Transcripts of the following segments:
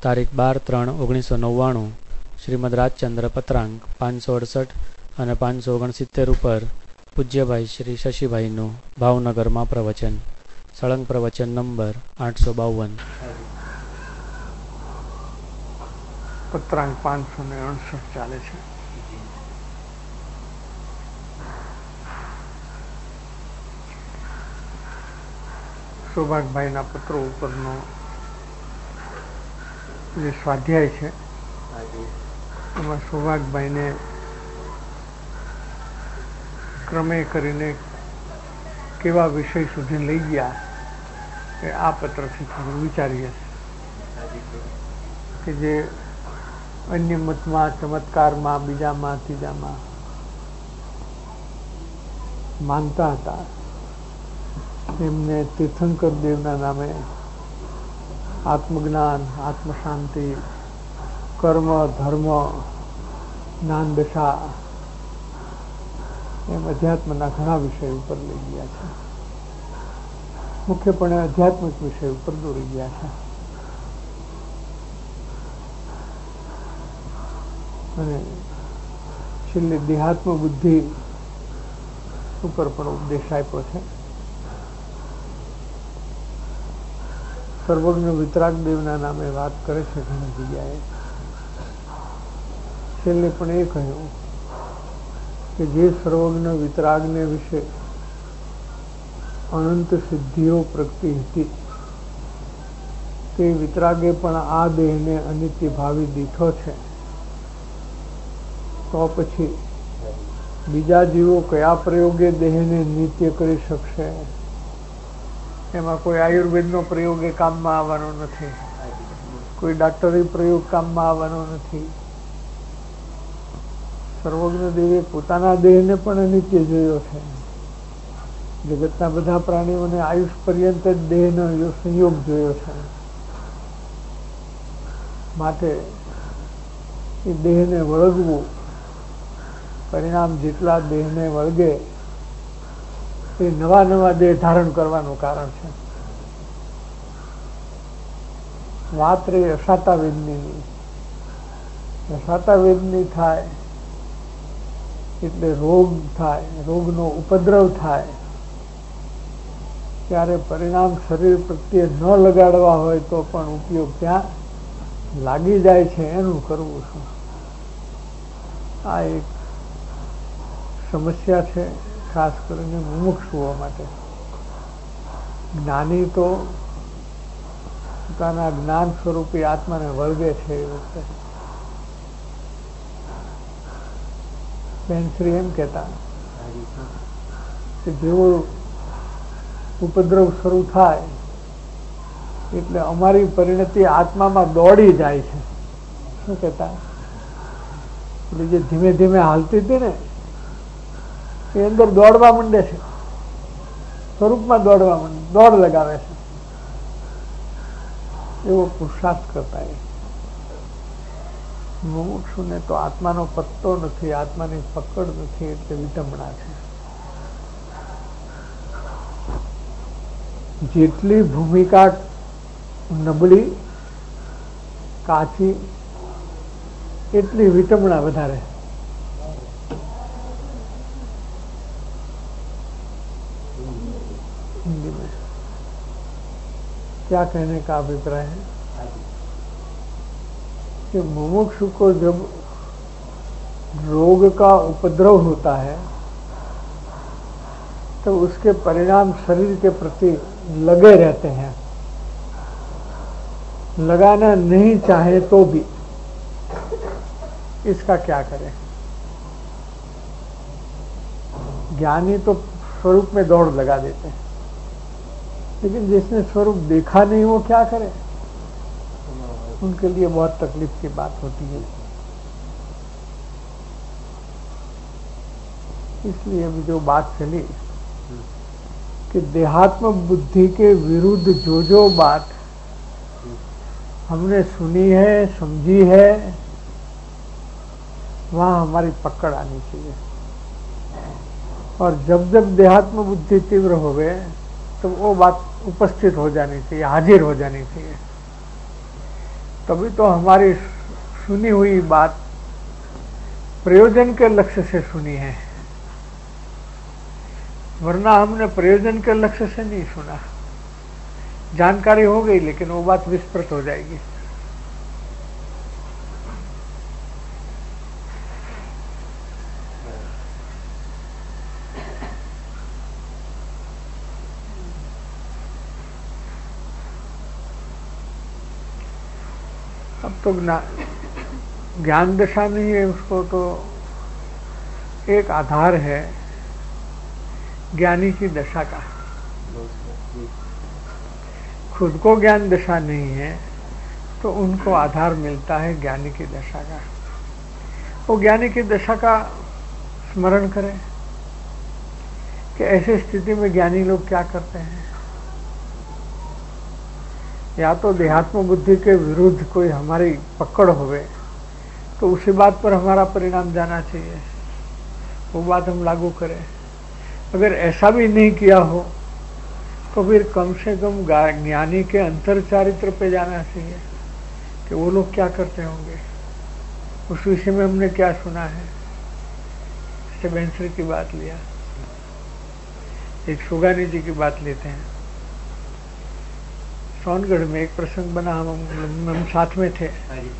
તારીખ 12/3/1999 શ્રીમદ રાજચંદ્ર પત્રાંક 568 અને 569 ઉપર પૂજ્યભાઈ શ્રી શશીભાઈનું ભાવનગરમાં પ્રવચન. સળંગ પ્રવચન નંબર 852. પત્રાંક 568 ચાલે છે. સૌભાગભાઈના પત્રો ઉપરનો જે સ્વાધ્યાય છે એમાં સૌભાગભાઈને ક્રમે કરીને કેવા વિષય સુધી લઈ ગયા એ આ પત્રથી થોડું વિચારીએ કે જે અન્ય મતમાં, ચમત્કારમાં, બીજામાં, ત્રીજામાં માનતા હતા એમને તીર્થંકર દેવના નામે આત્મજ્ઞાન, આત્મશાંતિ, કર્મ, ધર્મ, જ્ઞાન દશા એમ અધ્યાત્મના ઘણા વિષય ઉપર લઈ ગયા છે. મુખ્યપણે આધ્યાત્મિક વિષય ઉપર દોરી ગયા છે અને છેલ્લે દેહાત્મ બુદ્ધિ ઉપર પણ ઉપદેશ આપ્યો છે. સર્વજ્ઞ વિતરાગ દેવના નામે વાત કરે છે ઘણી જગ્યાએ. છેલ્લે પણ એ કહ્યું કે જે સર્વજ્ઞ વિતરાગને વિશે અનંત સિદ્ધિઓ પ્રગટી હતી તે વિતરાગે પણ આ દેહને અનિત્ય ભાવી દીઠો છે, તો પછી બીજા જીવો કયા પ્રયોગે દેહને નિત્ય કરી શકશે? એમાં કોઈ આયુર્વેદનો પ્રયોગ એ કામમાં આવવાનો નથી, કોઈ ડાક્ટરી પ્રયોગ કામમાં આવવાનો નથી. સર્વજ્ઞ દેવે પોતાના દેહને પણ અનિત્ય જોયો છે. જગતના બધા પ્રાણીઓને આયુષ પર્યંત જ દેહનો સંયોગ જોયો છે. માટે એ દેહને વળગવું, પરિણામ જેટલા દેહને વળગે એ નવા નવા દેહ ધારણ કરવાનું કારણ છે. વાત રે અસાતા વેદની. અસાતા વેદની થાય એટલે રોગ થાય, રોગનો ઉપદ્રવ થાય ત્યારે પરિણામ શરીર પ્રત્યે ન લગાડવા હોય તો પણ ઉપયોગ ત્યાં લાગી જાય છે. એનું કરવું શું? આ એક સમસ્યા છે, ખાસ કરીને મુમુક્ષુઓ માટે. જ્ઞાની તો પોતાના જ્ઞાન સ્વરૂપી આત્માને વળગે છે. એ વખતે બેનશ્રી એમ કહેતા કે જેવો ઉપદ્રવ શરૂ થાય એટલે અમારી પરિણતિ આત્મામાં દોડી જાય છે. શું કહેતા? એટલે જે ધીમે ધીમે હાલતી હતી ને એ અંદર દોડવા માંડે છે, સ્વરૂપમાં દોડવા માંડે, દોડ લગાવે છે. એવો પુરુષાર્થ કરતા એ મુમુક્ષુને તો આત્માનો પત્તો નથી, આત્માની પકડ નથી, એટલે વિટંબણા છે. જેટલી ભૂમિકા નબળી, કાચી, એટલી વિટંબણા વધારે. हिंदी में क्या कहने का अभिप्राय है कि मुमुक्षु को जब रोग का उपद्रव होता है तो उसके परिणाम शरीर के प्रति लगे रहते हैं. लगाना नहीं चाहे तो भी इसका क्या करें? ज्ञानी तो स्वरूप में दौड़ लगा देते हैं, लेकिन जिसने स्वरूप देखा नहीं वो क्या करे? उनके लिए बहुत तकलीफ की बात होती है. इसलिए अभी जो बात चली कि देहात्म बुद्धि के विरुद्ध जो बात हमने सुनी है, समझी है, वहां हमारी पकड़ आनी चाहिए. और जब जब देहात्म बुद्धि तीव्र हो गए तो वो बात उपस्थित हो जानी चाहिए, हाजिर हो जानी चाहिए. तभी तो हमारी सुनी हुई बात प्रयोजन के लक्ष्य से सुनी है, वरना हमने प्रयोजन के लक्ष्य से नहीं सुना। जानकारी हो गई लेकिन वो बात विस्मृत हो जाएगी। अब तो ज्ञान दशा नहीं है, उसको तो एक आधार है ज्ञानी की दशा का। खुद को ज्ञान दशा नहीं है तो उनको आधार मिलता है ज्ञानी की दशा का। वो ज्ञानी की दशा का स्मरण करें कि ऐसी स्थिति में ज्ञानी लोग क्या करते हैं। या तो देहात्म बुद्धि के विरुद्ध कोई हमारी पकड़ होवे तो उसी बात पर हमारा परिणाम जाना चाहिए, वो बात हम लागू करें। अगर ऐसा भी नहीं किया हो तो फिर कम से कम ज्ञानी के अंतर चारित्र पे जाना चाहिए कि वो लोग क्या करते होंगे, उस विषय में हमने क्या सुना है। जैसे बेंसर की बात लिया, एक सुगानी जी की बात लेते हैं। सोनगढ़ में एक प्रसंग बना, हम साथ में थे।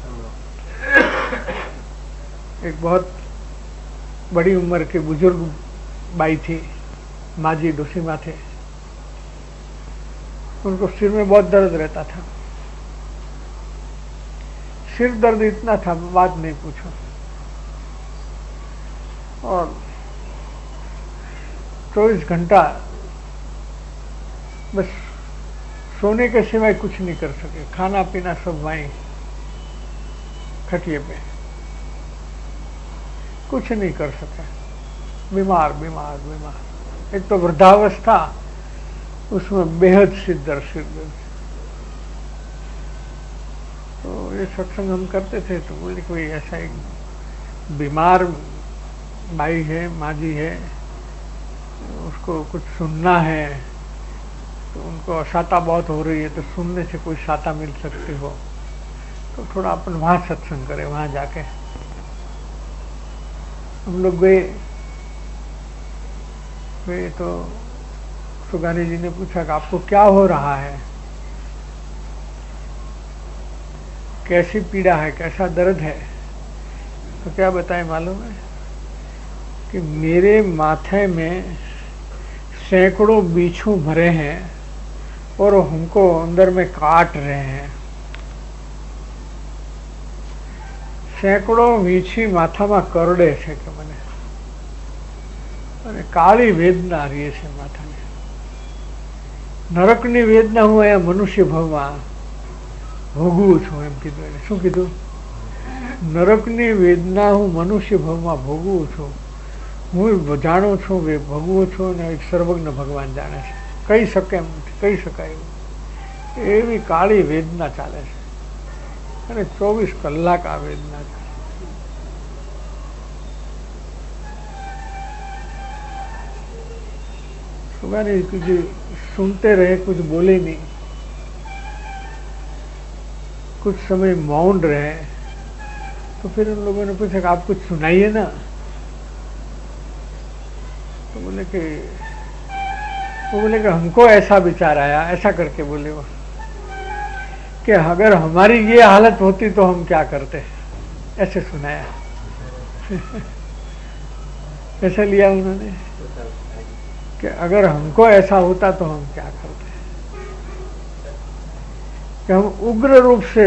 एक बहुत बड़ी उम्र के बुजुर्ग बाई थी, माँ जी डोसी माँ थे। उनको सिर में बहुत दर्द रहता था, सिर दर्द इतना था बात नहीं पूछो। और 24 घंटा बस सोने के सिवाय कुछ नहीं कर सके, खाना पीना सब वहीं खटिए पे, कुछ नहीं कर सके। बीमार बीमार बीमार, एक तो वृद्धावस्था, उसमें बेहद सिर दर्द। तो ये सत्संग हम करते थे तो बोले कोई ऐसा एक बीमार बाई है, माँ जी है, उसको कुछ सुनना है, तो उनको अशाता बहुत हो रही है, तो सुनने से कोई शाता मिल सकती हो तो थोड़ा अपन वहाँ सत्संग करें। वहाँ जाके हम लोग गए तो सुगानी जी ने पूछा कि आपको क्या हो रहा है, कैसी पीड़ा है, कैसा दर्द है। तो क्या बताएं मालूम है कि मेरे माथे में सैकड़ों बिच्छू भरे हैं और हमको अंदर में काट रहे हैं। सैकड़ों વીછી માથામાં કરડે છે કે મને, અને કાળી વેદના રહે છે માથાને। નરકની વેદના હું અહીંયા મનુષ્ય ભાવમાં ભોગવું છું, એમ કીધું એને। શું કીધું? નરકની વેદના હું મનુષ્ય ભાવમાં ભોગવું છું। હું જાણું છું કે ભોગવું છું ને એક સર્વજ્ઞ ભગવાન જાણે છે, કહી શકે એમ નથી, કહી શકાય એવું। એવી કાળી વેદના ચાલે છે અને 24 કલાક આ વેદના છે। सुगानी कुछ सुनते रहे, कुछ बोले नहीं, कुछ समय मौन रहे। तो फिर उन लोगों ने पूछा कि आप कुछ सुनाइए ना। तो बोले कि हमको ऐसा विचार आया, ऐसा करके बोले वो कि अगर हमारी ये हालत होती तो हम क्या करते, ऐसे सुनाया। ऐसा लिया उन्होंने कि अगर हमको ऐसा होता तो हम क्या करते, कि हम उग्र रूप से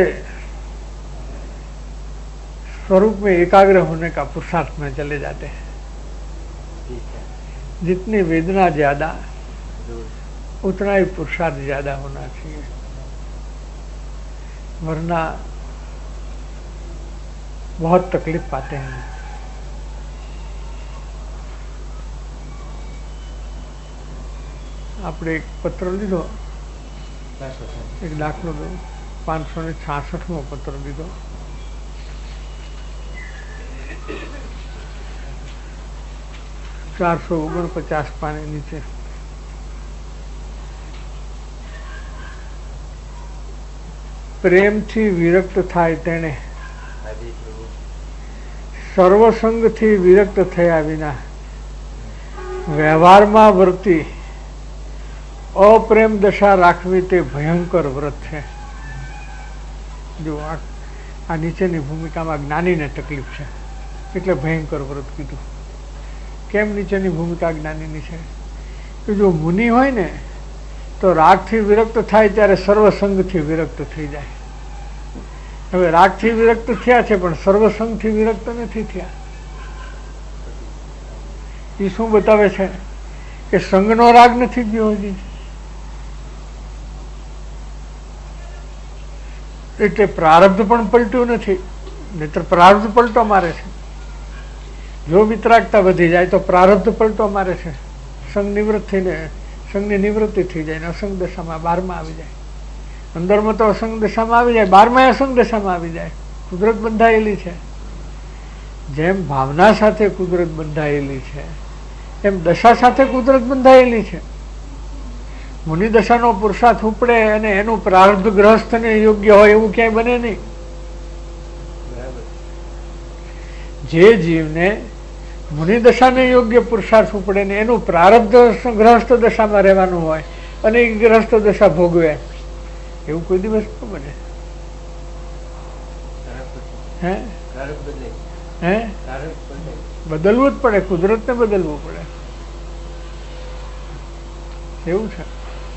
स्वरूप में एकाग्र होने का पुरुषार्थ में चले जाते हैं। जितनी वेदना ज्यादा उतना ही पुरुषार्थ ज्यादा होना चाहिए, वरना बहुत तकलीफ पाते हैं। આપણે એક પત્ર લીધો, એક દાખલો દો, 566મો પત્ર લીધો। ₹449 પાને નીચે। પ્રેમથી વિરક્ત થાય તેને સર્વસંગથી વિરક્ત થયા વિના વ્યવહારમાં વર્તી અપ્રેમ દશા રાખવી તે ભયંકર વ્રત છે. જો આ નીચેની ભૂમિકામાં જ્ઞાનીને તકલીફ છે એટલે ભયંકર વ્રત કીધું. કેમ નીચેની ભૂમિકા જ્ઞાનીની છે? કે જો મુનિ હોય ને તો રાગથી વિરક્ત થાય ત્યારે સર્વસંગથી વિરક્ત થઈ જાય. હવે રાગથી વિરક્ત થયા છે પણ સર્વસંગથી વિરક્ત નથી થયા. એ શું બતાવે છે? કે સંગનો રાગ નથી ગયો હજી, એટલે પ્રારબ્ધ પણ પલટ્યું નથી. નહીતર પ્રારબ્ધ પલટો મારે છે. જો વિતરાગતા વધી જાય તો પ્રારબ્ધ પલટો મારે છે. સંગ નિવૃત્ત થઈને સંગની નિવૃત્તિ થઈ જાય ને અસંગ દશામાં 12માં આવી જાય. અંદરમાં તો અસંગ દશામાં આવી જાય, 12માં અસંગ દશામાં આવી જાય. કુદરત બંધાયેલી છે. જેમ ભાવના સાથે કુદરત બંધાયેલી છે એમ દશા સાથે કુદરત બંધાયેલી છે. મુનિ દશાનો પુરુષાર્થ ઉપડે અને એનું પ્રારબ્ધ ગ્રહસ્થને યોગ્ય હોય એવું ક્યાંય બને નહીં. જે જીવને મુનિ દશાને યોગ્ય પુરુષાર્થ ઉપડે ને એનું પ્રારબ્ધ ગ્રહસ્થ દશામાં રહેવાનું હોય અને એ ગ્રહસ્થ દશા ભોગવે એવું કોઈ દિવસ ન બને. હે બદલવું જ પડે, કુદરતને બદલવું પડે. એવું છે.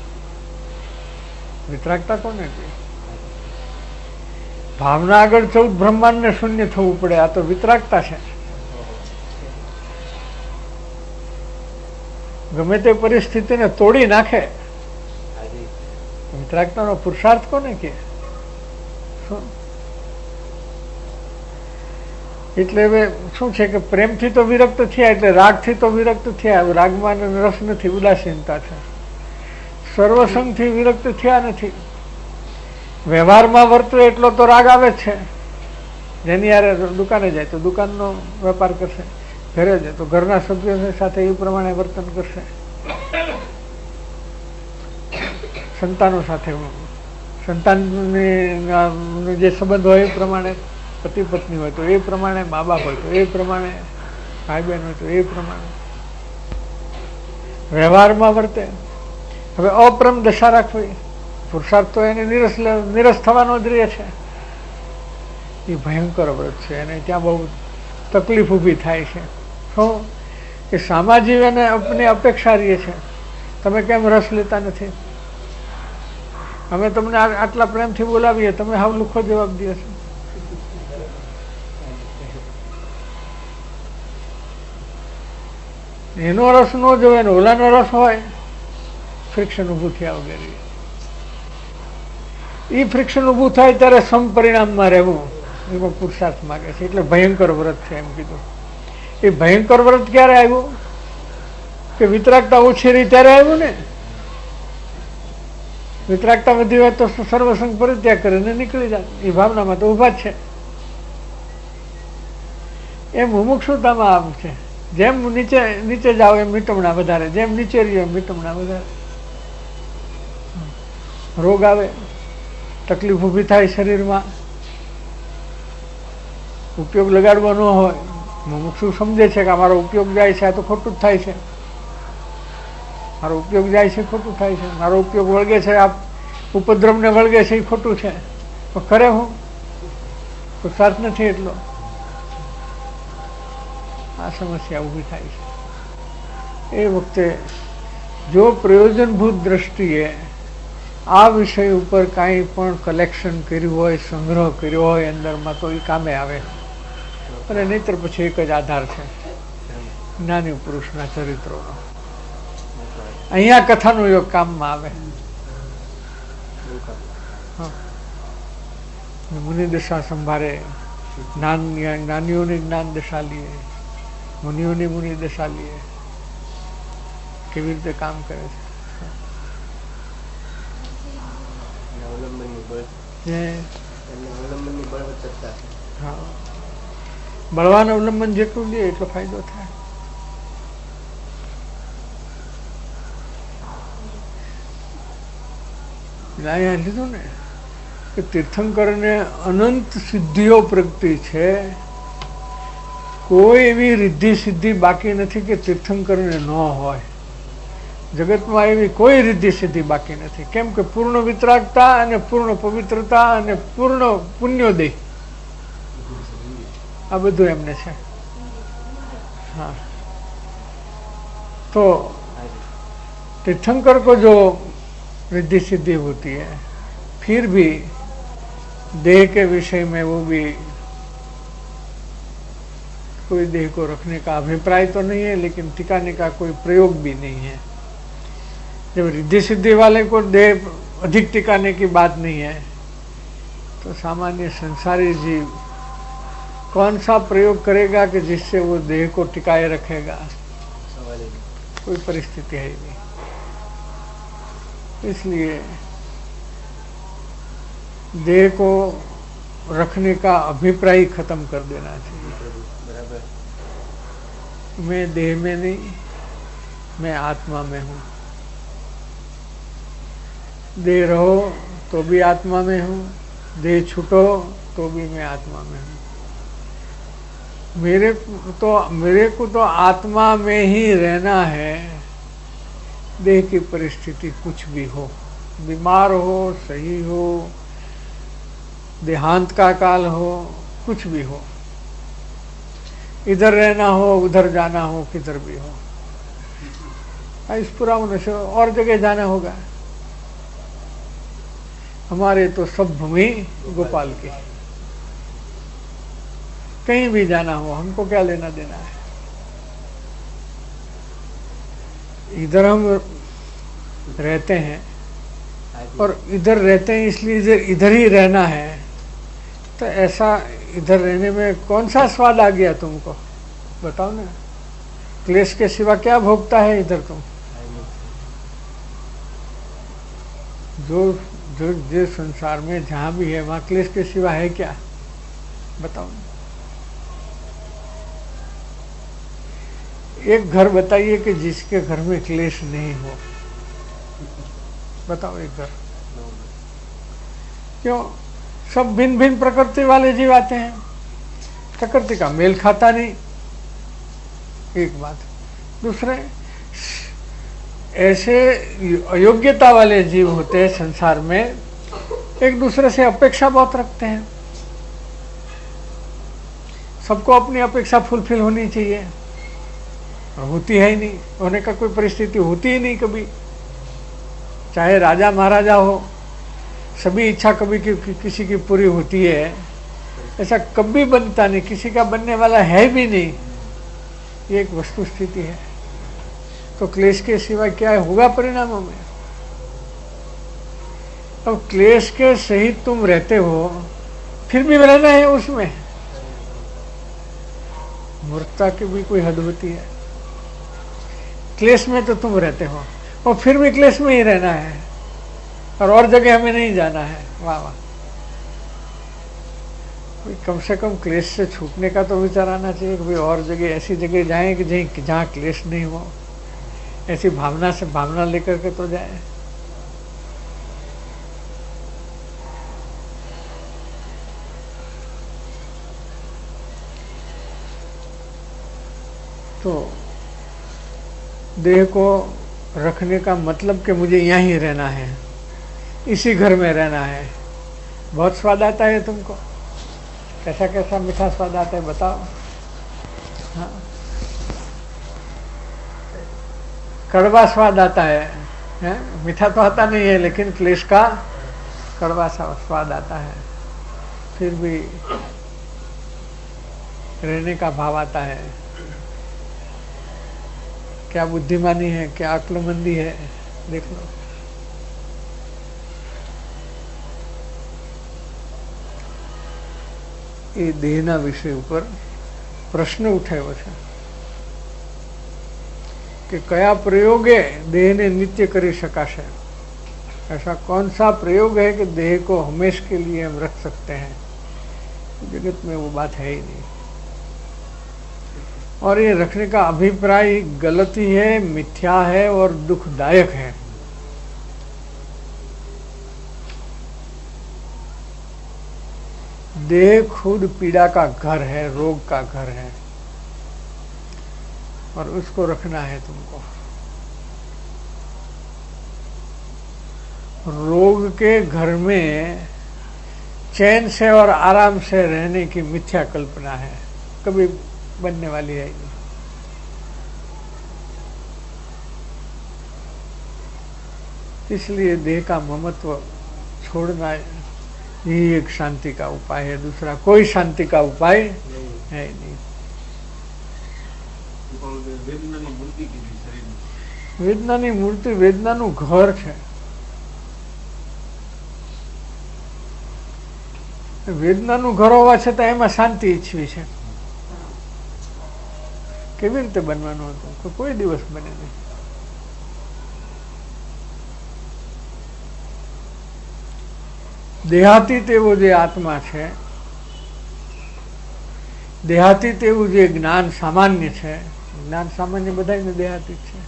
વિતરાગતા કોને કહે? ભાવના આગળ 14 બ્રહ્માંડને શૂન્ય થવું પડે. આ તો વિતરાગતા છે. ગમે તે પરિસ્થિતિને તોડી નાખે. વિતરાગતાનો પુરુષાર્થ કોને કહે? એટલે હવે શું છે કે પ્રેમથી તો વિરક્ત થયા એટલે રાગથી તો વિરક્ત થયા. રાગમાં રસ નથી, ઉદાસીનતા છે. સર્વસંગથી વિરક્ત થયા નથી. વ્યવહારમાં વર્તવે એટલો તો રાગ આવે જ છે. જેની યારે દુકાને જાય તો દુકાનનો વેપાર કરશે, ઘરે જાય તો ઘરના સભ્યો સાથે એ પ્રમાણે વર્તન કરશે. સંતાનો સાથે સંતાનની જે સંબંધ હોય એ પ્રમાણે, પતિ પત્ની હોય તો એ પ્રમાણે, મા બાપ હોય તો એ પ્રમાણે, ભાઈ બહેન હોય તો એ પ્રમાણે વ્યવહારમાં વર્તે. હવે અપ્રમ દશા રાખવી, પુરુષાર્થ તો એને નિરસ થવાનો જ રહે છે. એ ભયંકર વ્રત છે. એને ત્યાં બહુ તકલીફ ઊભી થાય છે. શું કે સામાજિક અને આપની અપેક્ષા રહે છે, તમે કેમ રસ લેતા નથી? અમે તમને આટલા પ્રેમથી બોલાવીએ, તમે હાવ લુખો જવાબ દે છો. એનો રસ ન જોવે ને ઓલાનો રસ હોય, ફ્રિક્શન ઊભું થયા વગેરે. એ ફ્રિક્શન ઊભું થાય ત્યારે સમપરિણામમાં રહેવું એમાં પુરુષાર્થ માગે છે. એટલે ભયંકર વ્રત છે એમ કીધું. એ ભયંકર વ્રત ક્યારે આવ્યું? કે વિતરાગતા ઓછી રહી ત્યારે આવ્યું ને. વિતરાગતા વધી હોય તો સર્વસંગ પરિત્યાગ કરીને નીકળી જાય. એ ભાવનામાં તો ઊભા જ છે. એમ મુમુક્ષુતામાં આમ છે. જેમ નીચે જાઓ એમ મીટમણા વધારે, જેમ નીચે રહ્યો એમ મીટમણા વધારે. રોગ આવે, તકલીફ ઊભી થાય શરીરમાં, ઉપયોગ લગાડવો ન હોય. મુમુક્ષુ સમજે છે કે અમારો ઉપયોગ જાય છે, આ તો ખોટું જ થાય છે. મારો ઉપયોગ જાય છે, ખોટું થાય છે. મારો ઉપયોગ વળગે છે, આ ઉપદ્રવને વળગે છે, એ ખોટું છે. તો ખરે હું પુરુષાર્થ નથી એટલો. આ સમસ્યા ઊભી થાય છે. એ વખતે જો પ્રયોજનભૂત દ્રષ્ટિએ આ વિષય ઉપર કાંઈ પણ કલેક્શન કર્યું હોય, સંગ્રહ કર્યો હોય અંદરમાં, તો એ કામે આવે. અને નહીતર પછી એક જ આધાર છે, જ્ઞાની પુરુષના ચરિત્રોનો. અહીંયા કથાનો યોગ કામમાં આવે. મુનિ દશા સંભાળે, જ્ઞાનીઓની જ્ઞાન દશા લઈએ, મુનિઓની મુનિ દશા લઈએ, કેવી રીતે કામ કરે છે. હા, બળવાન અવલંબન જેટલું લે એટલો ફાયદો થાય. અહીંયા લીધું ને કે તીર્થંકરને અનંત સિદ્ધિઓ પ્રગટી છે, કોઈ એવી રિદ્ધિ સિદ્ધિ બાકી નથી કે તીર્થંકરને ન હોય. જગતમાં એવી કોઈ રિદ્ધિ સિદ્ધિ બાકી નથી. કેમ કે પૂર્ણ વિતરાગતા અને પૂર્ણ પવિત્રતા અને પૂર્ણ પુણ્યોદય આ બધું એમને છે. हाँ, तो तीर्थंकर को जो रिद्धि सिद्धि होती है, फिर भी देह के विषय में वो भी कोई देह को रखने का अभिप्राय तो नहीं है, लेकिन टिकाने का कोई प्रयोग भी नहीं है. जब रिद्धि सिद्धि वाले को देह अधिक टिकाने की बात नहीं है, तो सामान्य संसारी जीव कौन सा प्रयोग करेगा कि जिससे वो देह को टिकाए रखेगा? कोई परिस्थिति है ही नहीं. इसलिए देह को रखने का अभिप्राय खत्म कर देना चाहिए. मैं देह में नहीं, मैं आत्मा में हूँ. देह रहो तो भी आत्मा में हूँ, देह छूटो तो भी मैं आत्मा में हूँ. मेरे को तो आत्मा में ही रहना है. देह की परिस्थिति कुछ भी हो, बीमार हो, सही हो, देहांत का काल हो, कुछ भी हो, इधर रहना हो, उधर जाना हो, किधर भी हो, इस पूरा होने से और जगह जाना होगा. हमारे तो सब भूमि गोपाल की, कहीं भी जाना हो हमको क्या लेना देना है. इधर हम रहते हैं और इधर रहते हैं इसलिए इधर ही रहना है. तो ऐसा इधर रहने में कौन सा स्वाद आ गया तुमको? बताओ ना. क्लेश के सिवा क्या भोगता है इधर तुम? जो संसार में जहाँ भी है वहाँ क्लेश के सिवा है क्या? बताओ ना. एक घर बताइए कि जिसके घर में क्लेश नहीं हो. बताओ एक घर. क्यों? सब भिन्न भिन्न प्रकृति वाले जीव आते हैं, प्रकृति का मेल खाता नहीं. एक बात. दूसरे, ऐसे अयोग्यता वाले जीव होते हैं संसार में, एक दूसरे से अपेक्षा बहुत रखते हैं. सबको अपनी अपेक्षा फुलफिल होनी चाहिए, होती है ही नहीं. होने का कोई परिस्थिति होती ही नहीं कभी. चाहे राजा महाराजा हो, सभी इच्छा कभी किसी की पूरी होती है, ऐसा कभी बनता नहीं. किसी का बनने वाला है भी नहीं. ये एक वस्तु स्थिति है. तो क्लेश के सिवा क्या होगा परिणामों में? अब क्लेश के सहित तुम रहते हो, फिर भी रहना है उसमें. मूर्खता की भी कोई हद होती है. क्लेश में तो तुम रहते हो और फिर भी क्लेश में ही रहना है और जगह हमें नहीं जाना है. वाह वाह. कम से कम क्लेश से छूटने का तो विचार आना चाहिए कि भाई और जगह, ऐसी जगह जाएं कि जहाँ क्लेश नहीं हो. ऐसी भावना से भावना लेकर के तो जाए. तो देह को रखने का मतलब कि मुझे यहाँ ही रहना है, इसी घर में रहना है. बहुत स्वाद आता है तुमको. कैसा कैसा मीठा स्वाद आता है बताओ. हाँ, कड़वा स्वाद आता है. मीठा तो आता नहीं है, लेकिन क्लेश का कड़वा सा स्वाद आता है. फिर भी रहने का भाव आता है. क्या बुद्धिमानी है, क्या अक्लमंदी है, देख लो. એ દેહના વિષય ઉપર પ્રશ્ન ઉઠાવ્યો છે कि कया प्रयोगे देह ने नित्य કરી શકાશે. ऐसा कौन सा प्रयोग है कि देह को हमेशा के लिए हम रख सकते हैं? जगत में वो बात है ही नहीं. और ये रखने का अभिप्राय गलत ही है, मिथ्या है और दुखदायक है. देह खुद पीड़ा का घर है, रोग का घर है, और उसको रखना है तुमको। रोग के घर में चैन से और आराम से रहने की मिथ्या कल्पना है, कभी बनने वाली है नहीं। इसलिए देह का ममत्व छोड़ना ही एक शांति का उपाय है, दूसरा कोई शांति का उपाय है नहीं। વેદનાની મૂર્તિ વેદનાનું ઘર છે। વેદનાનું ઘર હોવા છતાં એમાં શાંતિ ઈચ્છવી છે, કેવી રીતે બનવાનું હતું? કોઈ દિવસ બને નહીં। દેહાતીત એવો જે આત્મા છે, દેહાતીત એવું જે જ્ઞાન સામાન્ય છે, જ્ઞાન સામાન્ય બધાને દેહાતીત છે,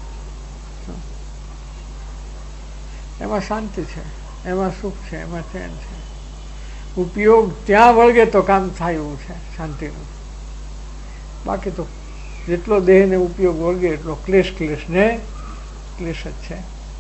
એમાં શાંતિ છે, એમાં સુખ છે, એમાં ચેન છે। ઉપયોગ ત્યાં વળગે તો કામ થાય એવું છે શાંતિનું, બાકી તો જેટલો દેહને ઉપયોગ વળગે એટલો ક્લેશ ક્લેશ ને ક્લેશ જ છે।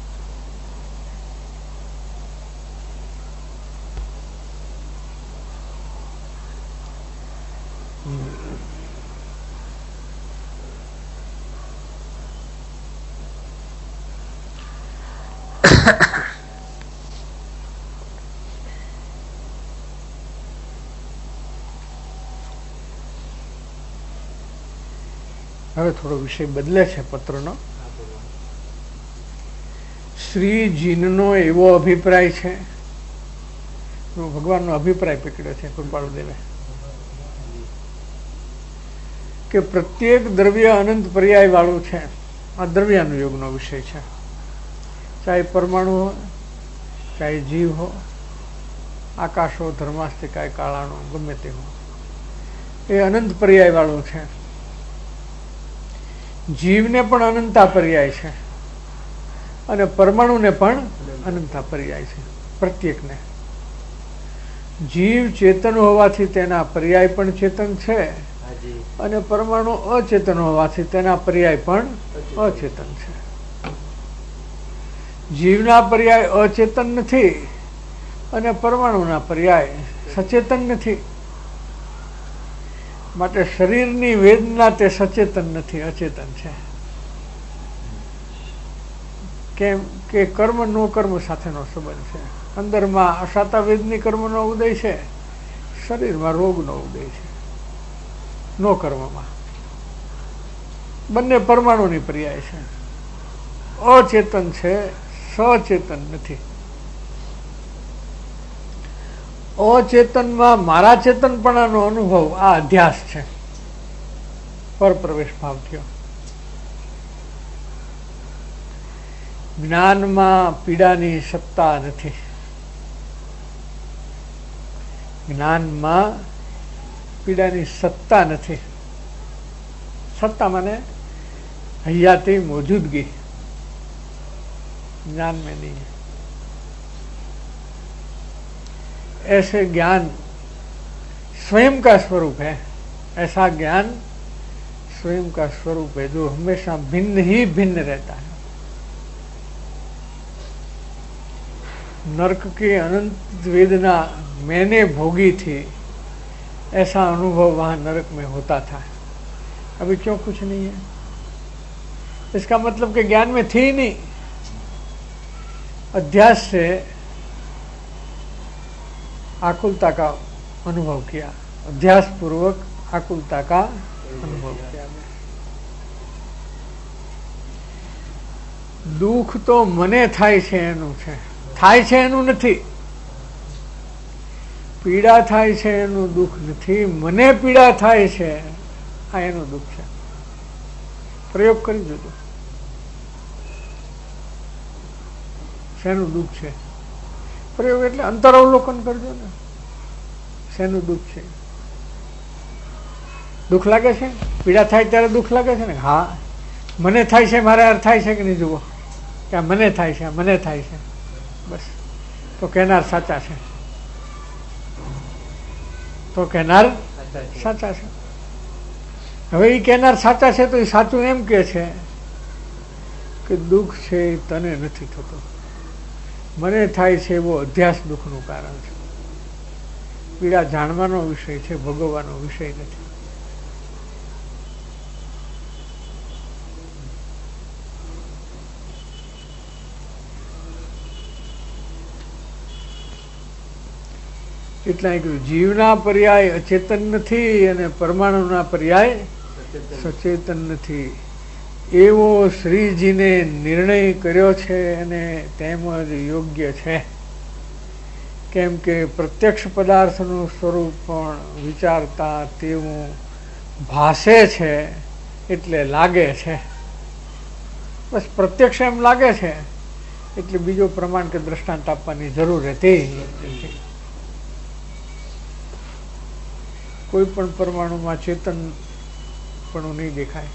હવે થોડો વિષય બદલે છે પત્રનો। શ્રીજીનો એવો અભિપ્રાય છે, ભગવાનનો અભિપ્રાય પકડ્યો છે કૃપાળુદેવે, કે પ્રત્યેક દ્રવ્ય અનંત પર્યાય વાળું છે। આ દ્રવ્યાનુયોગનો વિષય છે, ચાહે પરમાણુ હો, ચાહે જીવ હો, આકાશ હો, ધર્માસ્તિકાય, કાળાનો, ગમે તે હો, એ અનંત પર્યાય વાળું છે। જીવને પણ અનંતા પર્યાય છે અને પરમાણુને પણ અનંતા પર્યાય છે, પ્રત્યેકને। જીવ ચેતન હોવાથી તેના પર્યાય પણ ચેતન છે અને પરમાણુ અચેતન હોવાથી તેના પર્યાય પણ અચેતન છે। જીવના પર્યાય અચેતન નથી અને પરમાણુના પર્યાય સચેતન નથી, માટે શરીરની વેદના તે સચેતન નથી, અચેતન છે। કેમ કે કર્મ નો કર્મ સાથેનો સંબંધ છે। અંદરમાં અસાતા વેદની કર્મનો ઉદય છે, શરીરમાં રોગનો ઉદય છે, નો કર્મમાં। બંને પરમાણુની પર્યાય છે, અચેતન છે, સચેતન નથી। અચેતનમાં મારા ચેતનપણાનો અનુભવ આ અધ્યાસ છે, પરપ્રવેશ ભાવ થયો। જ્ઞાનમાં પીડાની સત્તા નથી, જ્ઞાનમાં પીડાની સત્તા નથી। सत्ता माने हयाती मौजूदगी, ज्ञान में नहीं है। ऐसे ज्ञान स्वयं का स्वरूप है, ऐसा ज्ञान स्वयं का स्वरूप है जो हमेशा भिन्न ही भिन्न रहता है। नरक की अनंत वेदना मैंने भोगी थी, ऐसा अनुभव वहां नरक में होता था, अभी क्यों कुछ नहीं है? इसका मतलब कि ज्ञान में थी नहीं, अध्यास से आकुलता का अनुभव किया, अध्यास पूर्वक आकुलता का अनुभव किया। दुख तो मने थाय छे एनुं छे, थाय छे एनुं नथी। पीड़ा थाय छे एनुं दुख नथी, मने पीड़ा थाय छे आ एनुं दुख छे। प्रयोग करी जोजो, शेनुं दुख छे? प्रयोग एटले अंतरावलोकन करजो ने, शेनुं दुख छे? दुख लागे छे? पीड़ा थाय त्यारे दुख लागे छे ने? हाँ, मने थाय छे, मारे हारे थाय छे के नहीं? जुओ के मने थाय छे, मने थाय छे, बस। तो कहनार साचा छे। તો કહેનાર સાચા છે. હવે એ કહેનાર સાચા છે તો એ સાચું એમ કે છે કે દુઃખ છે એ તને નથી થતો, મને થાય છે એવો અધ્યાસ દુઃખનું કારણ છે. પીડા જાણવાનો વિષય છે, ભોગવવાનો વિષય નથી. એટલે કીધું જીવના પર્યાય અચેતન નથી અને પરમાણુના પર્યાય સચેતન નથી એવો શ્રીજીને નિર્ણય કર્યો છે અને તેમજ યોગ્ય છે. કેમ કે પ્રત્યક્ષ પદાર્થનું સ્વરૂપ પણ વિચારતા તેવું ભાસે છે એટલે લાગે છે. બસ પ્રત્યક્ષ એમ લાગે છે એટલે બીજો પ્રમાણ કે દ્રષ્ટાંત આપવાની જરૂર હતી. કોઈ પણ પરમાણુમાં ચેતન પણ નહીં દેખાય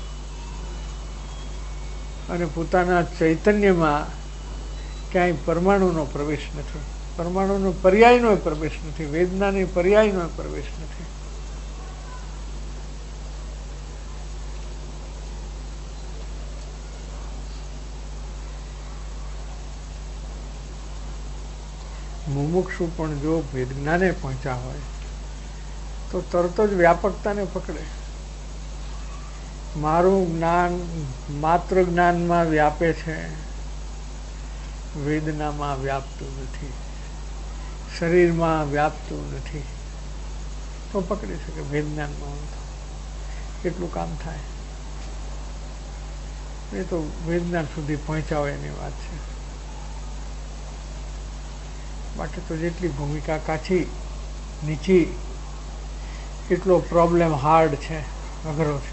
અને પોતાના ચૈતન્યમાં ક્યાંય પરમાણુનો પ્રવેશ નથી, પરમાણુનો પર્યાયનો પ્રવેશ નથી, વેદનાની પર્યાયનો પ્રવેશ નથી. મુમુક્ષુ પણ જો વેદ જ્ઞાને પહોંચ્યા હોય તો તરત જ વ્યાપકતાને પકડે. મારું જ્ઞાન માત્ર જ્ઞાનમાં વ્યાપે છે, વેદનામાં વ્યાપતું નથી, શરીરમાં વ્યાપતું નથી, તો પકડી શકે વેદજ્ઞાનમાં એટલું કામ થાય. એ તો વેદજ્ઞાન સુધી પહોંચ્યા હોય એની વાત છે. બાકી તો જેટલી ભૂમિકા કાચી નીચી એટલો પ્રોબ્લેમ હાર્ડ છે, અઘરો છે.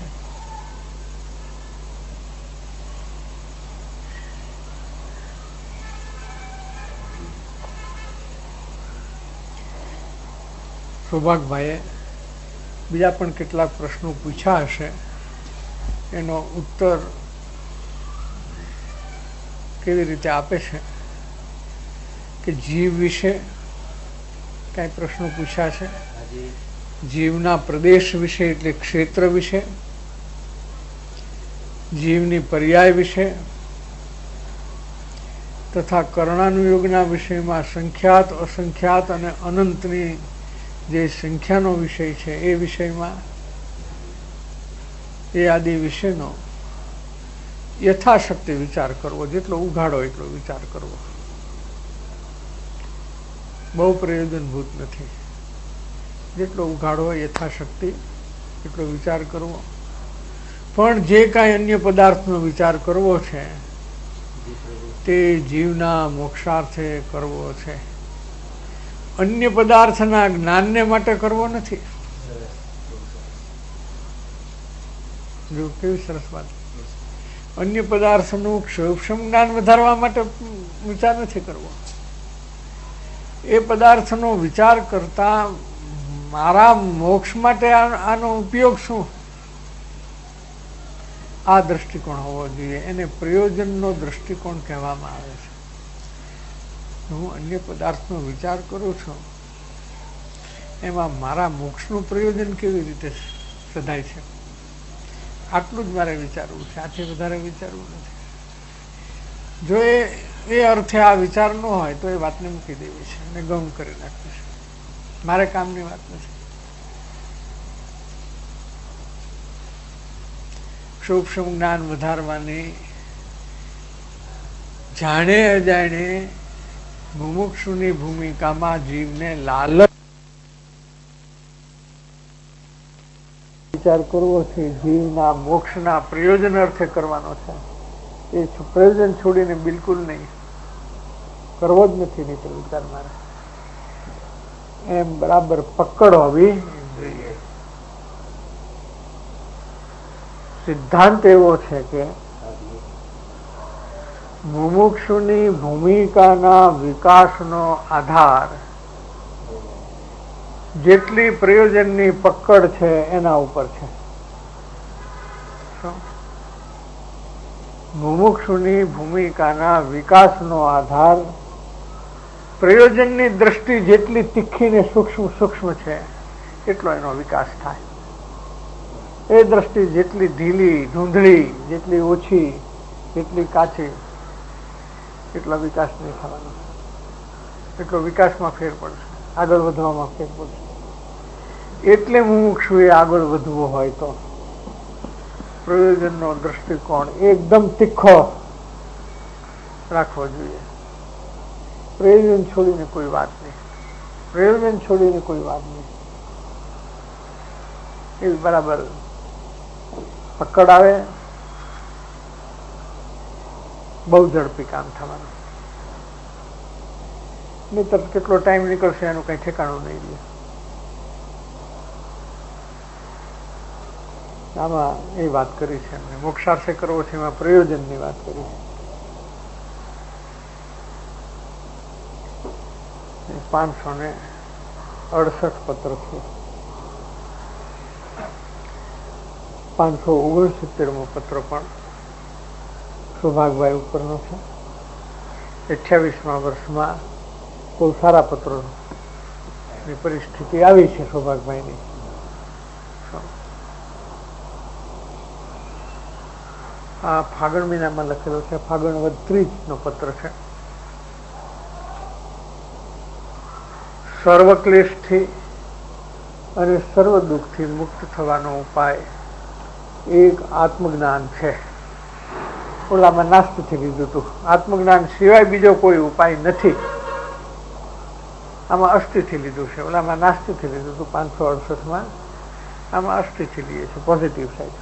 સૌભાગભાઈએ બીજા પણ કેટલાક પ્રશ્નો પૂછ્યા હશે, એનો ઉત્તર કેવી રીતે આપે છે કે જીવ વિશે કઈ પ્રશ્નો પૂછ્યા છે, જીવના પ્રદેશ વિશે એટલે ક્ષેત્ર વિશે, જીવની પર્યાય વિશે તથા કર્ણાનુયોગના વિષયમાં સંખ્યાત અસંખ્યાત અને અનંતની જે સંખ્યાનો વિષય છે એ વિષયમાં એ આદિ વિષયનો યથાશક્તિ વિચાર કરવો, જેટલો ઉઘાડો એટલો વિચાર કરવો. બહુ પ્રયોજનભૂત નથી. જેટલો ઉઘાડો હોય યથાશક્તિ એટલો વિચાર કરવો. પણ જે કાંઈ અન્ય પદાર્થનો વિચાર કરવો છે તે જીવના મોક્ષાર્થે કરવો છે, અન્ય પદાર્થના જ્ઞાનને માટે કરવો નથી. જો કેવી સરસ વાત. અન્ય પદાર્થનું સૂક્ષ્મ જ્ઞાન વધારવા માટે વિચાર નથી કરવો. એ પદાર્થનો વિચાર કરતા મારા મોક્ષ માટે આનો ઉપયોગ શું, આ દ્રષ્ટિકોણ હોવો જોઈએ. એને પ્રયોજનનો દ્રષ્ટિકોણ કહેવામાં આવે છે. હું અન્ય પદાર્થનો વિચાર કરું છું એમાં મારા મોક્ષનું પ્રયોજન કેવી રીતે સધાય છે, આટલું જ મારે વિચારવું છે, આથી વધારે વિચારવું નથી. જો એ અર્થે આ વિચાર ન હોય તો એ વાતને મૂકી દેવી છે અને ગમ કરી નાખવી છે. મારે કામની વાત નથી. સૂક્ષ્મ જ્ઞાન વધારવાની જાણે અજાણે મુમુક્ષુની ભૂમિકામાં જીવને લાલચ વિચાર કરવો છે, જીવના મોક્ષના પ્રયોજન અર્થે કરવાનો છે. એ પ્રયોજન છોડીને બિલકુલ નહીં કરવો જ નથી. નહીં તો વિચાર મારે એમ બરાબર પકડ હોવી જોઈએ. સિદ્ધાંત એવો છે કે મુમુક્ષુની ભૂમિકાના વિકાસનો આધાર જેટલી પ્રયોજનની પકડ છે એના ઉપર છે. મુમુક્ષુની ભૂમિકાના વિકાસનો આધાર પ્રયોજનની દ્રષ્ટિ જેટલી તીખી ને સૂક્ષ્મ છે એટલો એનો વિકાસ થાય. એ દ્રષ્ટિ જેટલી ઢીલી ધૂંધળી, જેટલી ઓછી, જેટલી કાચી, એટલો વિકાસ નહીં થવાનો. એટલો વિકાસમાં ફેર પડશે, આગળ વધવામાં ફેર પડશે. એટલે મુમુક્ષુએ આગળ વધવું હોય તો પ્રયોજનનો દ્રષ્ટિકોણ એકદમ તીખો રાખવો જોઈએ. પ્રયોજન છોડીને કોઈ વાત નહીં, પ્રયોજન છોડીને કોઈ વાત નહીં. એ બરાબર પકડ આવે, બહુ ઝડપી કામ થવાનું. નહીતર કેટલો ટાઈમ નીકળશે એનું કઈ ઠેકાણું નહીં રહે. આમાં એ વાત કરી છે એમને, મોક્ષાર્થે કરવો છે એમાં પ્રયોજનની વાત કરી છે. 568 પત્ર છે. 569મો પત્ર પણ સૌભાગભાઈ ઉપરનો છે. 28મા વર્ષમાં બહુ સારા પત્રોની પરિસ્થિતિ આવી છે સૌભાગભાઈની. આ ફાગણ મહિનામાં લખેલો છે, ફાગણ વદ 30નો પત્ર છે. સર્વ ક્લેશથી અને સર્વ દુઃખથી મુક્ત થવાનો ઉપાય એક આત્મજ્ઞાન છે. ઓલામાં નાસ્તિથી લીધું હતું. આત્મજ્ઞાન સિવાય બીજો કોઈ ઉપાય નથી. આમાં અસ્થિથી લીધું છે, ઓલામાં નાસ્તિથી લીધું હતું. 568માં આમાં અસ્થિથી લઈએ છે, પોઝિટિવ સાઈડ.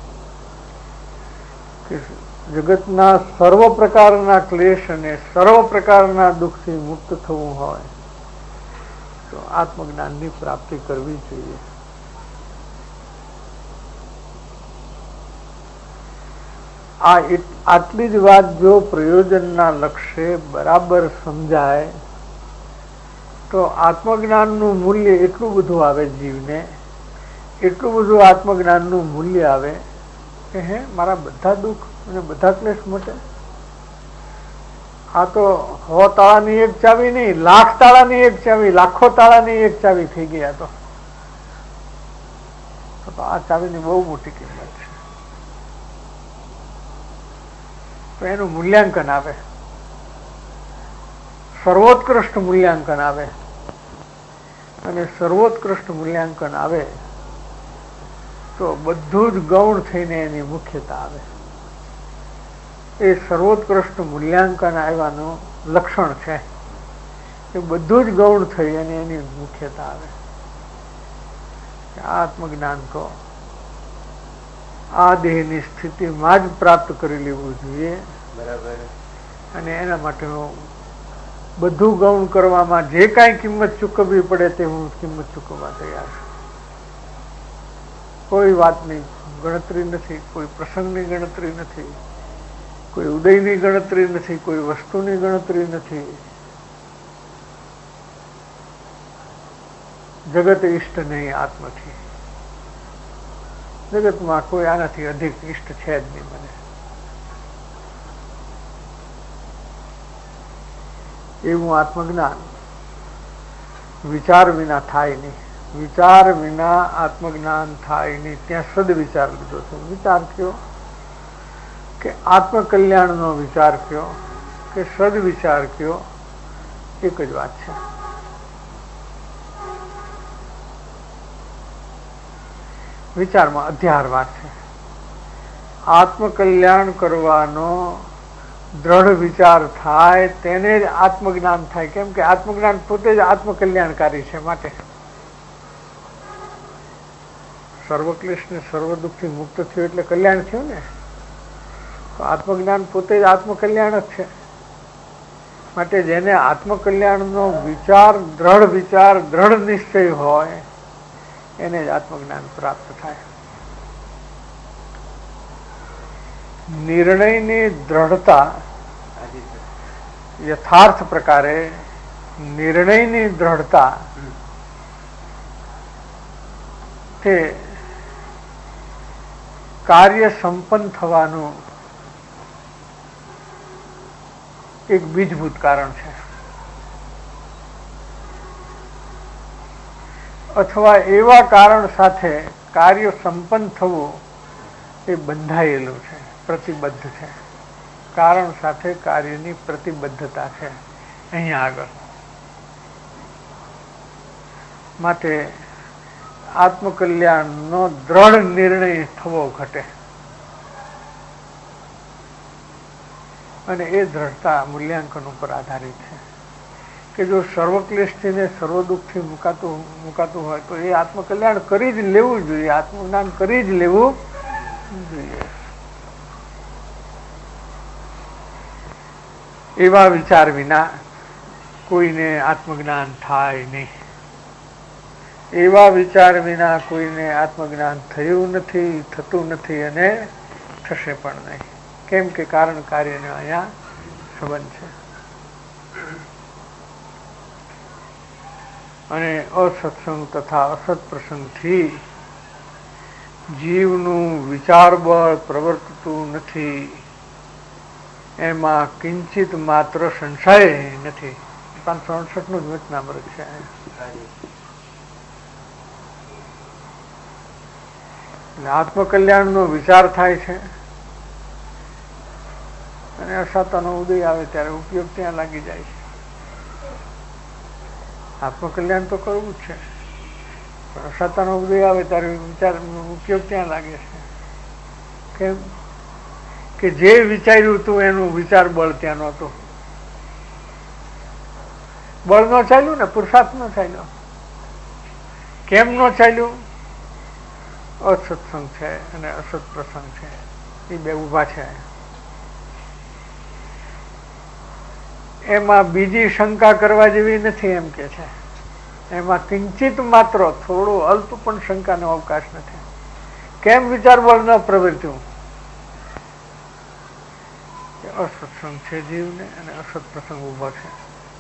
જગતના સર્વ પ્રકારના ક્લેશ અને સર્વ પ્રકારના દુઃખથી મુક્ત થવું હોય તો આત્મજ્ઞાનની પ્રાપ્તિ કરવી જોઈએ. આટલી જ વાત જો પ્રયોજનના લક્ષ્ય બરાબર સમજાય તો આત્મજ્ઞાનનું મૂલ્ય એટલું બધું આવે જીવને, એટલું બધું આત્મજ્ઞાનનું મૂલ્ય આવે કે હે મારા બધા દુઃખ અને બધા ક્લેશ મટે. આ તો 100 તાળાની એક ચાવી નહીં, 1,00,000 તાળાની એક ચાવી, લાખો તાળાની એક ચાવી થઈ ગયા. તો આ ચાવીની બહુ મોટી કિંમત છે. તો એનું મૂલ્યાંકન આવે, સર્વોત્કૃષ્ટ મૂલ્યાંકન આવે. અને સર્વોત્કૃષ્ટ મૂલ્યાંકન આવે તો બધું જ ગૌણ થઈને એની મુખ્યતા આવે. એ સર્વોત્કૃષ્ટ મૂલ્યાંકન આવ્યાનું લક્ષણ છે એ બધું જ ગૌણ થઈ અને એની મુખ્યતા આવે. આત્મજ્ઞાન તો આ દેહની સ્થિતિમાં જ પ્રાપ્ત કરી લેવું જોઈએ. બરાબર. અને એના માટે બધું ગૌણ કરવામાં જે કાંઈ કિંમત ચૂકવવી પડે તે હું કિંમત ચૂકવવા તૈયાર છું. કોઈ વાતની ગણતરી નથી, કોઈ પ્રસંગની ગણતરી નથી, કોઈ ઉદયની ગણતરી નથી, કોઈ વસ્તુની ગણતરી નથી. જગત ઇષ્ટ નહીં આત્મથી. જગતમાં કોઈ આનાથી અધિક ઇષ્ટ છે જ નહીં મને. એવું આત્મજ્ઞાન વિચાર વિના થાય નહીં. વિચાર વિના આત્મજ્ઞાન થાય નહીં. ત્યાં સદવિચાર લીધો છે. વિચાર કયો કે આત્મકલ્યાણનો વિચાર કયો કે સદવિચાર કયો, એક જ વાત છે. વિચારમાં અધ્યાર વાત છે. આત્મકલ્યાણ કરવાનો દ્રઢ વિચાર થાય તેને જ આત્મજ્ઞાન થાય. કેમ કે આત્મજ્ઞાન પોતે જ આત્મકલ્યાણકારી છે. માટે સર્વક્લેશ ને સર્વ દુઃખથી મુક્ત થયું એટલે કલ્યાણ થયું ને. તો આત્મજ્ઞાન પોતે જ આત્મકલ્યાણ જ છે. માટે જેને આત્મકલ્યાણનો વિચાર, દ્રઢ નિશ્ચય હોય એને જ આત્મજ્ઞાન પ્રાપ્ત થાય. નિર્ણયની દ્રઢતા, યથાર્થ પ્રકારે નિર્ણયની દ્રઢતા તે કાર્ય સંપન્ન થવાનું એક બીજભૂત કારણ છે. અથવા એવા કારણ સાથે કાર્ય સંપન્ન થવું એ બંધાયેલું છે, પ્રતિબદ્ધ છે. કારણ સાથે કાર્યની પ્રતિબદ્ધતા છે અહીંયા આગળ. માટે આત્મકલ્યાણનો દ્રઢ નિર્ણય થવો ઘટે, અને એ દ્રઢતા મૂલ્યાંકન ઉપર આધારિત છે કે જો સર્વક્લેશથી ને સર્વ દુઃખથી મુકાતું હોય તો એ આત્મકલ્યાણ કરી જ લેવું જોઈએ, આત્મજ્ઞાન કરી જ લેવું જોઈએ. એવા વિચાર વિના કોઈને આત્મજ્ઞાન થાય નહીં. એવા વિચાર વિના કોઈને આત્મજ્ઞાન થયું નથી, થતું નથી અને થશે પણ નહીં. કેમ કે કારણ કાર્યનો અહીંયા સંબંધ છે. અને અસત્સંગ તથા અસત પ્રસંગથી જીવનું વિચાર બળ પ્રવર્તતું નથી, એમાં કિંચિત માત્ર સંશય નથી. 568નું જ વચનામૃત છે. આત્મકલ્યાણનો વિચાર થાય છે અને અસતનો ઉદય આવે ત્યારે ઉપયોગ ત્યાં લાગી જાય છે. આત્મકલ્યાણ તો કરવું જ છે, પણ અસતનો ઉદય આવે ત્યારે વિચાર ઉપયોગ ત્યાં લાગે છે. કેમ કે જે વિચાર્યું હતું એનું વિચાર બળ ત્યાં નહોતું. બળ ન ચાલ્યું ને, પુરુષાર્થ ન ચાલ્યો. કેમ ન ચાલ્યું? અસત્સંગ છે અને અસત પ્રસંગ છે, એ બે ઉભા છે. એમાં બીજી શંકા કરવા જેવી નથી એમ કે છે. એમાં કિંચિત માત્ર થોડું અલ્પ પણ શંકાનો અવકાશ નથી. કેમ વિચાર બળ ન પ્રવર્ત્યું? અસત્સંગ છે જીવને અને અસત પ્રસંગ ઉભો છે.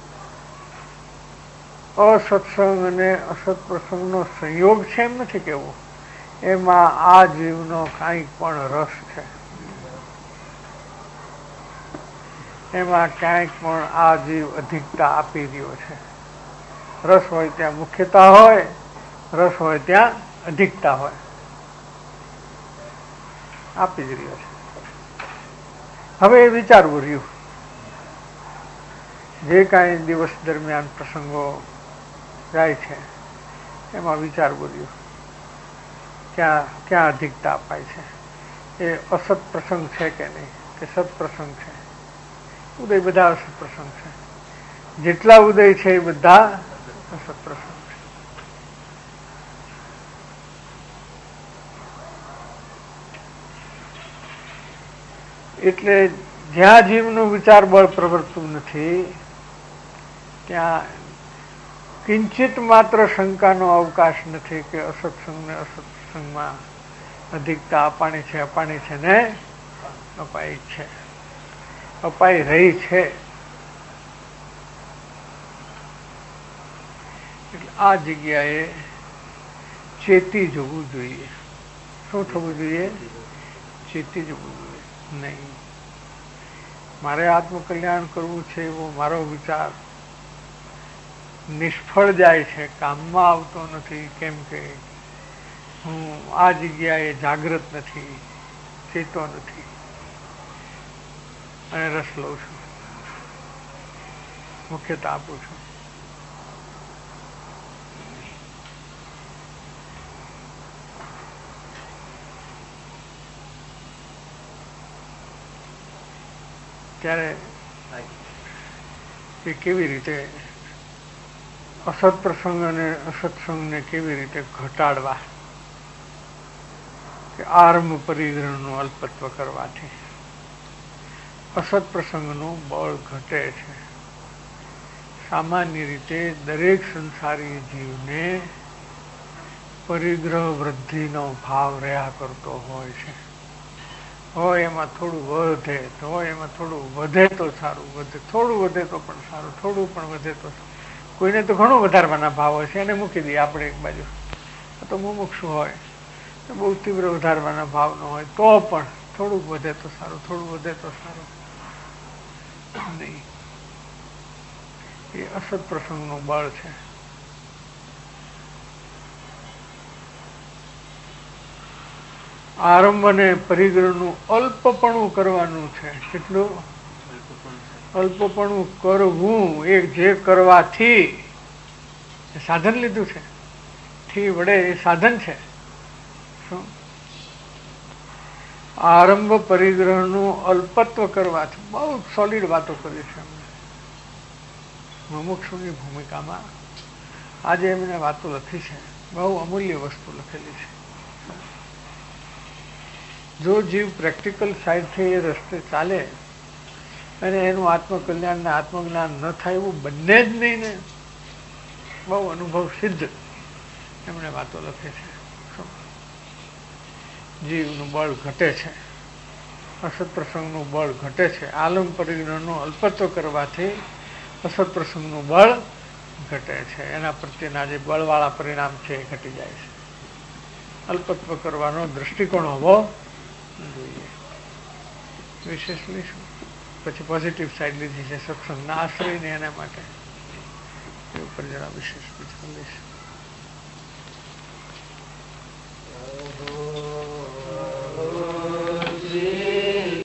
અસત્સંગ અને અસત પ્રસંગનો સંયોગ છે એમ નથી કેવું, એમાં આ જીવનો કાંઈક પણ રસ છે. એમાં ક્યાંક પણ આ જીવ અધિકતા આપી રહ્યો છે. રસ હોય ત્યાં મુખ્યતા હોય, રસ હોય ત્યાં અધિકતા હોય, આપી જ રહ્યો છે. હવે એ વિચારવું રહ્યું. જે કાંઈ દિવસ દરમિયાન પ્રસંગો જાય છે એમાં વિચારવું રહ્યું ક્યાં અધિકતા અપાય છે. એ અસત પ્રસંગ છે કે નહીં, કે સત પ્રસંગ છે. ઉદય બધા અસત પ્રસંગ છે. જેટલા ઉદય છે એ બધા અસત પ્રસંગ છે. એટલે જ્યાં જીવનું વિચાર બળ પ્રવર્તતું નથી ત્યાં કિંચિત માત્ર શંકાનો અવકાશ નથી કે અસત્સંગ ને અસત્સંગમાં અધિકતા અપાણી છે ને અપાઈ છે, અપાઈ રહી છે. એટલે આ જગ્યાએ ચેતી જવું જોઈએ. શું થવું જોઈએ? ચેતી જવું જોઈએ. નહીં, મારે આત્મકલ્યાણ કરવું છે એવો મારો વિચાર નિષ્ફળ જાય છે, કામમાં આવતો નથી. કેમ કે હું આ જગ્યાએ જાગૃત નથી, ચેતો નથી અને રસ લઉં છું, મુખ્યતા આપું છું. ત્યારે એ કેવી રીતે અસત પ્રસંગ અને અસત્સંગને કેવી રીતે ઘટાડવા, કે આરંભ પરિગ્રહનું અલ્પત્વ કરવાથી અસત પ્રસંગનું બળ ઘટે છે. સામાન્ય રીતે દરેક સંસારી જીવને પરિગ્રહ વૃદ્ધિનો ભાવ રહ્યા કરતો હોય છે. હોય એમાં થોડું વધે તો હોય, એમાં થોડું વધે તો સારું, થોડું વધે તો પણ સારું, થોડું પણ વધે તો સારું. કોઈને તો ઘણું વધારવાના ભાવ હોય છે, એને મૂકી દઈએ આપણે એક બાજુ. તો મુમુક્ષુ હોય તો બહુ તીવ્ર વધારવાના ભાવ ન હોય તો પણ થોડુંક વધે તો સારું, થોડું વધે તો સારું. નહીં, એ અસત પ્રસંગનું બળ છે. આરંભ અને પરિગ્રહનું અલ્પપણું કરવાનું છે. કેટલું અલ્પપણું કરવું? એ જે કરવાથી સાધન લીધું છે, થી વડે એ સાધન છે. શું? આરંભ પરિગ્રહનું અલ્પત્વ કરવાથી. બહુ સોલિડ વાતો કરી છે એમને મુમુક્ષુની ભૂમિકામાં. આજે એમને વાતો લખી છે, બહુ અમૂલ્ય વસ્તુ લખેલી છે. જો જીવ પ્રેક્ટિકલ સાઈડથી એ રસ્તે ચાલે અને એનું આત્મકલ્યાણ ને આત્મજ્ઞાન ન થાય એવું બંને જ નહીં ને, બહુ અનુભવ સિદ્ધ એમણે વાતો લખે છે. જીવનું બળ ઘટે છે, અસત્પ્રસંગનું બળ ઘટે છે. આલમ પરિગ્રહનું અલ્પત્વ કરવાથી અસત્પ્રસંગનું બળ ઘટે છે. એના પ્રત્યેના જે બળવાળા પરિણામ છે એ ઘટી જાય છે. અલ્પત્વ કરવાનો દ્રષ્ટિકોણ હોવો જોઈએ. વિશેષ લઈશું. પછી પોઝિટિવ સાઈડ લીધી છે સત્સંગના આશ્રયને એના માટે. એ ઉપર જરા વિશેષ લઈશું.